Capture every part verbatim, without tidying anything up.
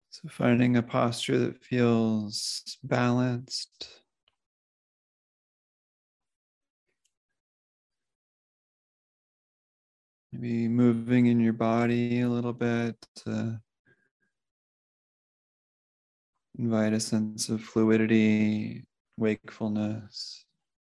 So finding a posture that feels balanced. Maybe moving in your body a little bit to invite a sense of fluidity, wakefulness.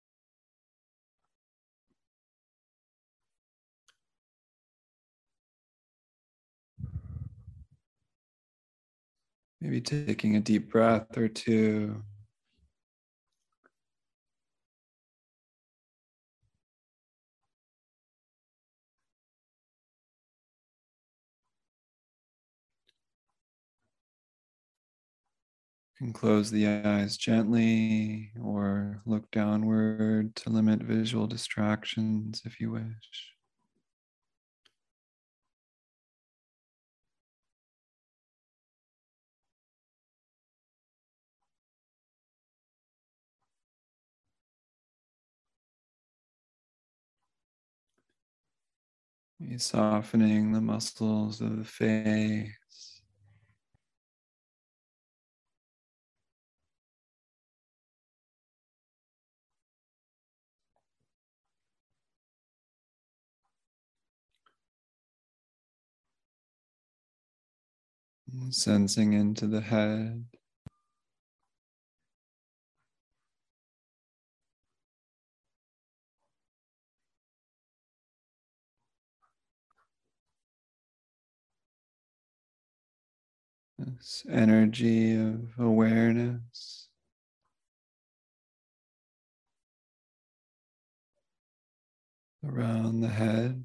Maybe taking a deep breath or two. You can close the eyes gently or look downward to limit visual distractions if you wish. Maybe softening the muscles of the face. Sensing into the head. This energy of awareness. Around the head.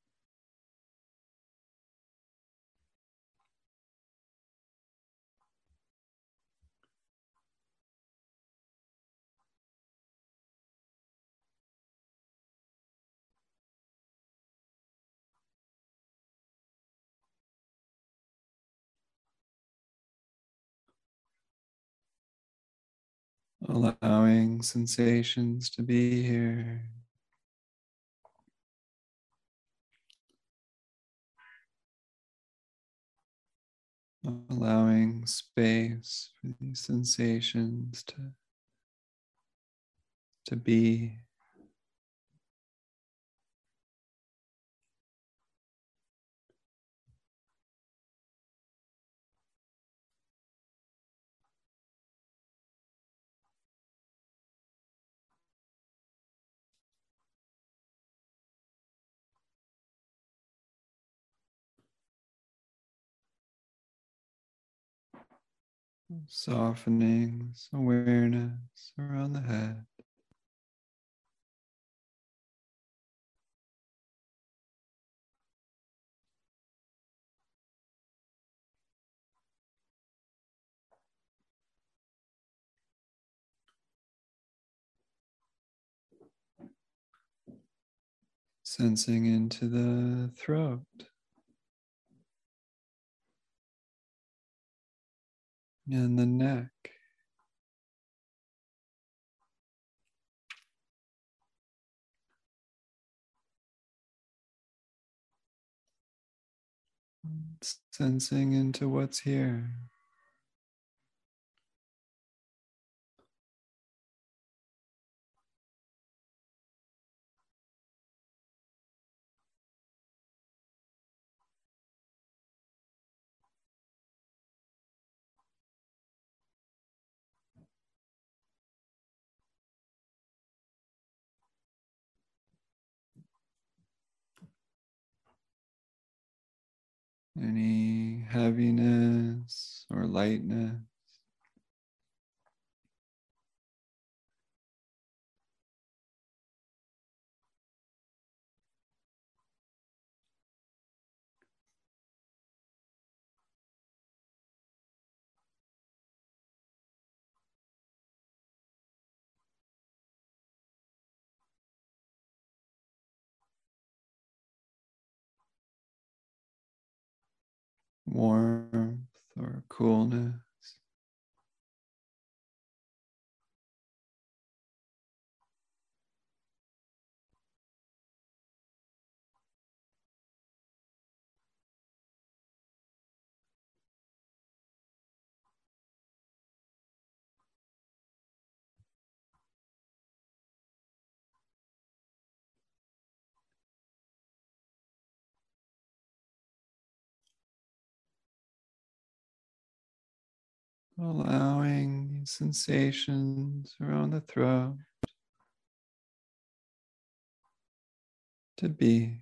Allowing sensations to be here. Allowing space for these sensations to, to be. Softening this awareness around the head. Sensing into the throat and the neck. Sensing into what's here. Any heaviness or lightness. Warmth or coolness. allowing these sensations around the throat to be.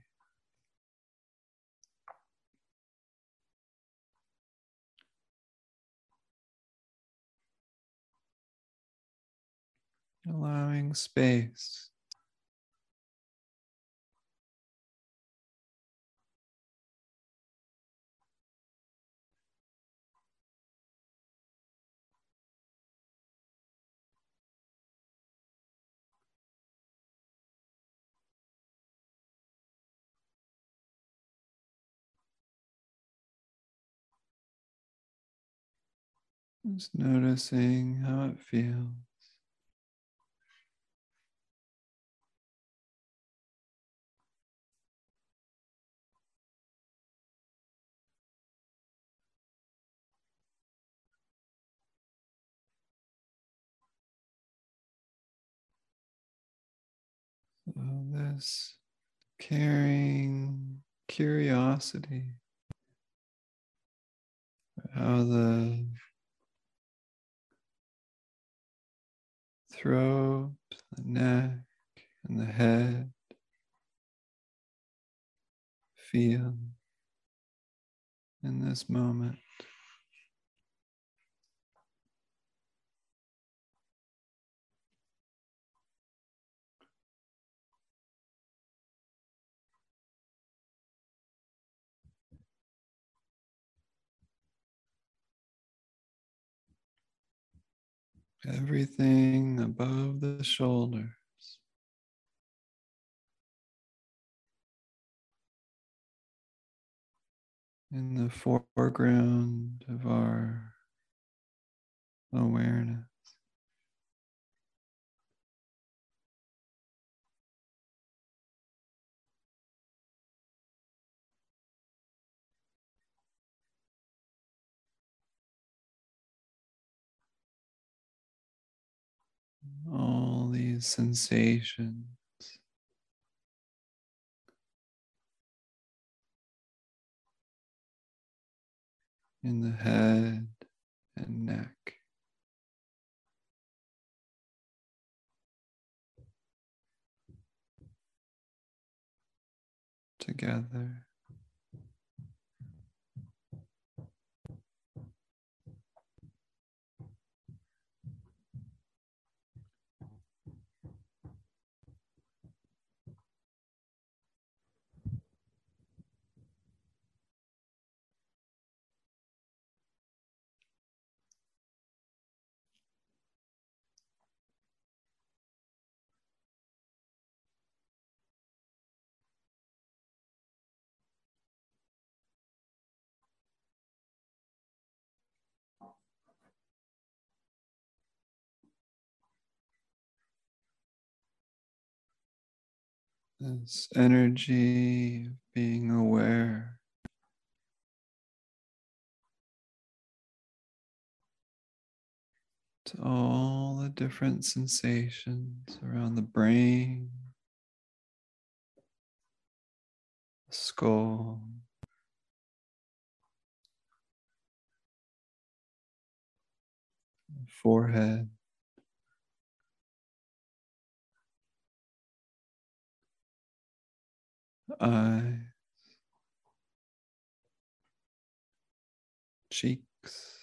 Allowing space. Just noticing how it feels. So this caring curiosity, how the throat, the neck, and the head feel in this moment. Everything above the shoulders. In the foreground of our awareness. All these sensations in the head and neck. Together. This energy of being aware to all the different sensations around the brain, the skull, the forehead, the eyes, cheeks,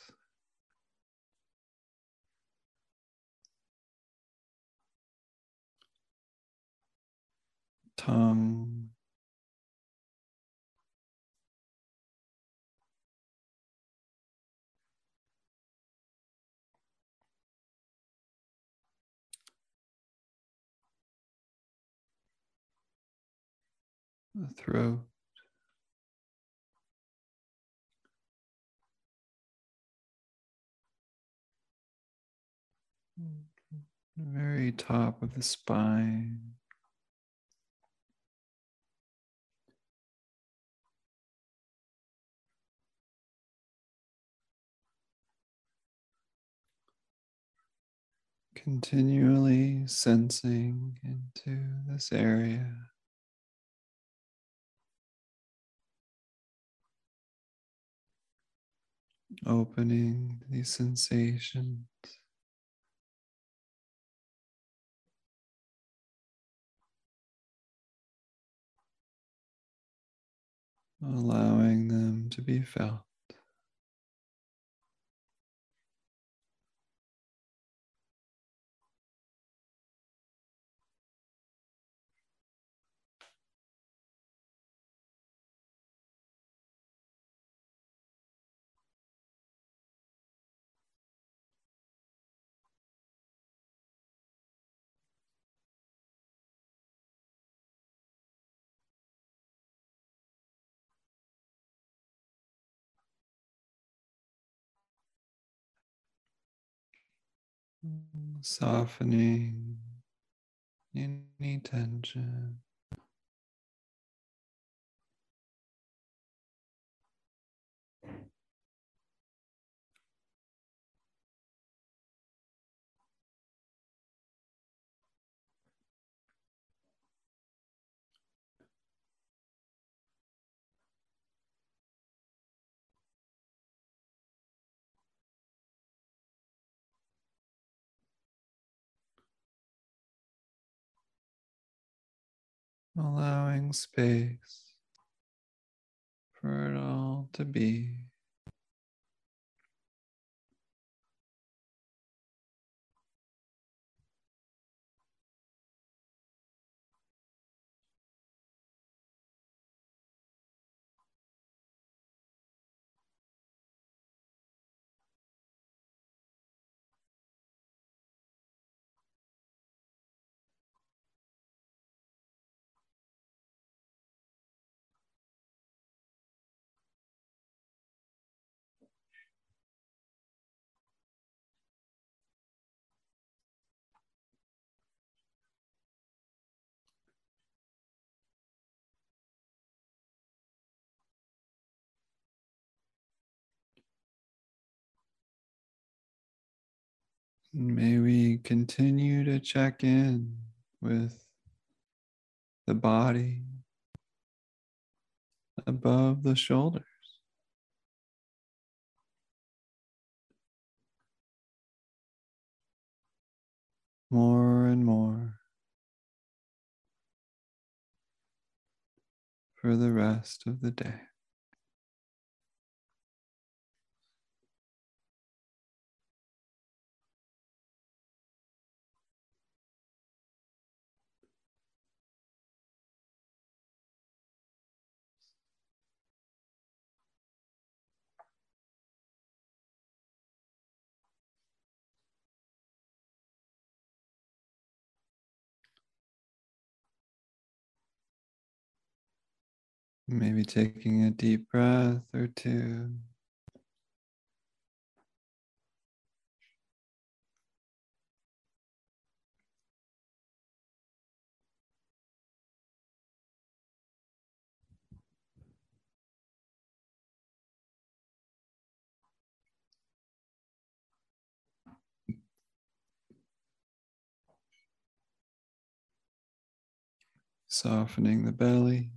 tongue, the throat. The very top of the spine. Continually sensing into this area. opening these sensations, allowing them to be felt. Softening any tension. Allowing space for it all to be. May we continue to check in with the body above the shoulders. More and more for the rest of the day. Maybe taking a deep breath or two. Softening the belly.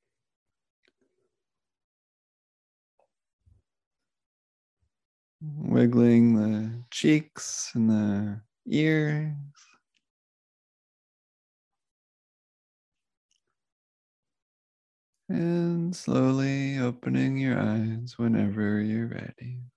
Wiggling the cheeks and the ears. And slowly opening your eyes whenever you're ready.